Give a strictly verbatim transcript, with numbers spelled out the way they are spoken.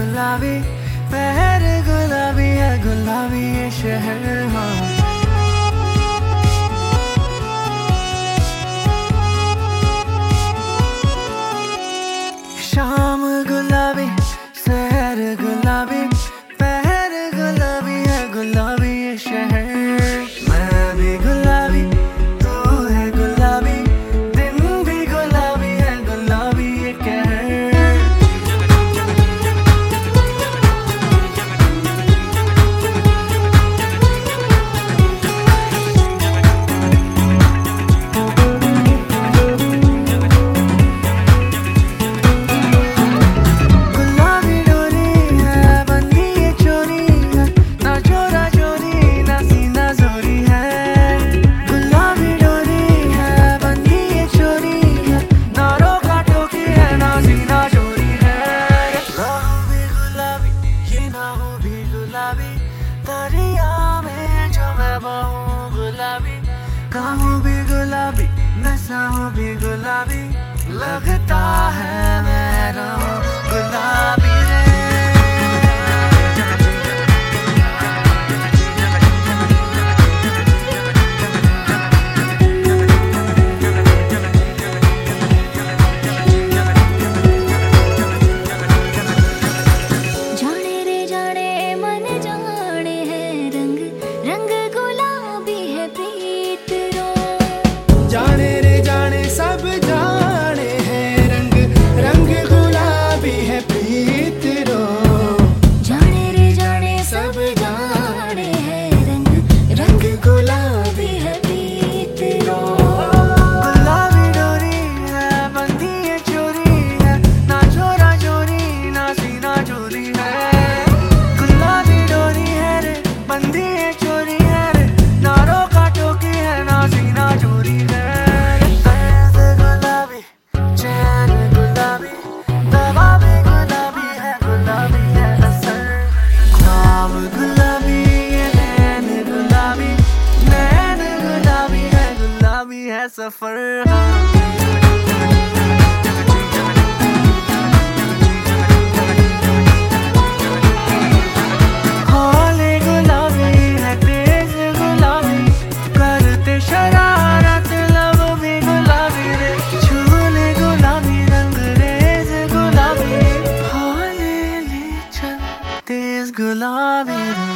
गुलाबी, पहर गुलाबी है, गुलाबी ये शहर। हाँ शाम गुलाबी, शहर गुलाबी, पहर गुलाबी है, गुलाबी ये शहर। मैं भी गुलाबी, तू है गुलाबी, दिन भी गुलाबी है, गुलाबी ये कहर। गुलाबी डोरी है, बंधी ये चोरी है, ना चोरा चोरी ना सीना चोरी है। गुलाबी डोरी है, बंधी ये चोरी है, ना रोका टोकी है, ना सीना चोरी है। ना हो भी गुलाबी, ये ना हो भी गुलाबी, दरिया में जो मैं बहूं गुलाबी। कहूँ भी गुलाबी, नशा हो भी गुलाबी, लगता है मैं रहूं गुलाबी रे। जाने रे जाने मन जाने है रंग, रंग गुलाबी है प्रीत रो। जाने रे जाने सब जाने हैं रंग, रंग गुलाबी है प्रीत रो। जाने रे जाने सब जाने है रंग, रंग गुलाबी है प्रीत रो। गुलाबी डोरी है, बंधी ये चोरी है, ना चोरा चोरी ना सीना चोरी है। गुलाबी डोरी है रे, बंधी ये चोरी है रे, ना रोका टोकी है, ना सीना चोरी है। दर्द गुलाबी, चैन गुलाबी, दवा भी गुलाबी है, गुलाबी है असर। ख्वाब गुलाबी, ये नैन गुलाबी, नैन गुलाबी है, गुलाबी है सफर। हौले गुलाबी है, तेज गुलाबी, करते शरारत लब भी गुलाबी रे। झूले गुलाबी, रंग रेज गुलाबी, हौले ले चल तेज गुलाबी रे।